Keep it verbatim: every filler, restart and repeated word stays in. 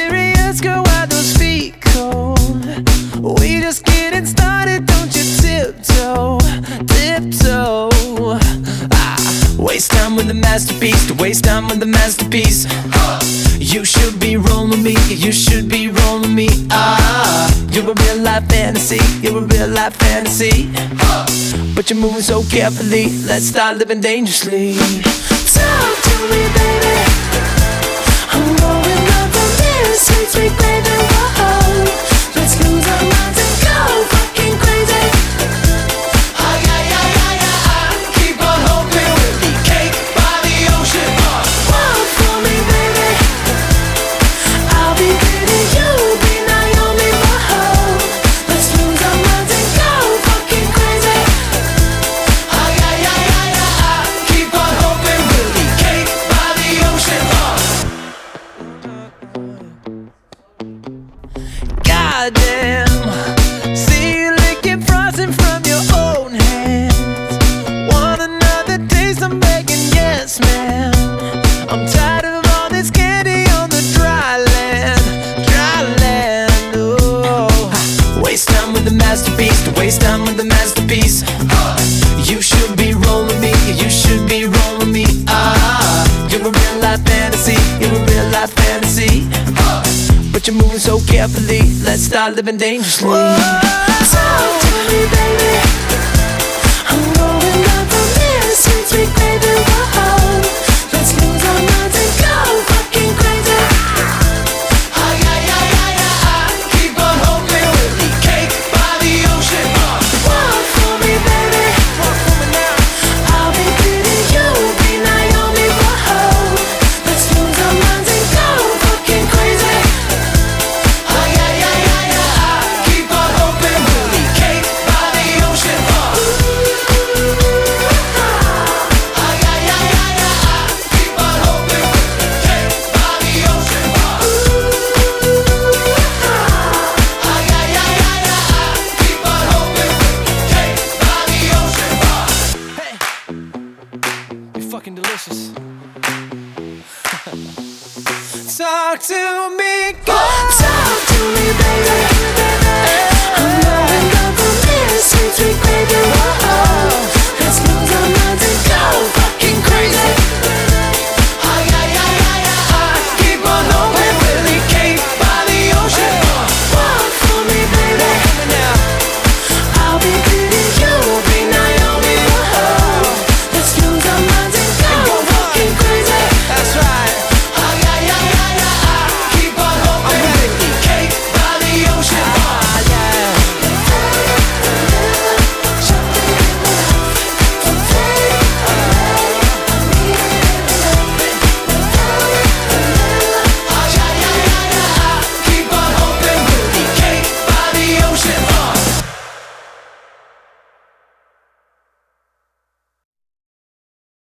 serious, girl, why those feet cold? We just getting started, don't you tiptoe, tiptoe. Ah, waste time with the masterpiece, to waste time with the masterpiece. You should be rolling me, you should be rolling me. Ah, you're a real life fantasy, you're a real life fantasy. But you're moving so carefully, let's start living dangerously. Talk to me, baby. I'm going up from this sweet, sweet baby. Whoa, let's lose our minds and go fucking crazy. Ay, ay, ay, ay, ay, keep on hoping we'll be cake by the ocean. Walk for me, baby. I'll be pretty, you'll be Naomi. Whoa, let's lose our minds and go fucking crazy. Ay, ay, ay, ay, ay, keep on hoping we'll be cake by the ocean. Goddamn, see you licking frosting from your own hands. Want another taste? I'm begging, yes, ma'am. I'm tired of all this candy on the dry land, dry land. Oh, waste time with the masterpiece, to waste time with the masterpiece. You should be rolling me, you should be rolling me. Ah, you're a real life fantasy, you're a real life fantasy. But you're moving so carefully, let's start living dangerously. Talk to me, baby. I'm going up from this sweet, sweet baby. Whoa, let's lose our minds and go fucking crazy. Ay, ay, ay, ay, ay, keep on hoping we'll be cake by the ocean. Walk for me, baby. Walk for me now. I'll be pretty, you'll be Naomi. Whoa, let's lose our minds and go fucking crazy. Ay, ay, ay, ay, ay, keep on hoping we'll be cake by the ocean. Ay, ay, ay, ay, ay, keep on hoping we'll be cake by the ocean. Ay, ay, ay, ay, ay, keep on hoping we'll be cake by the ocean. Hey, you're fucking delicious. Talk to me, girl.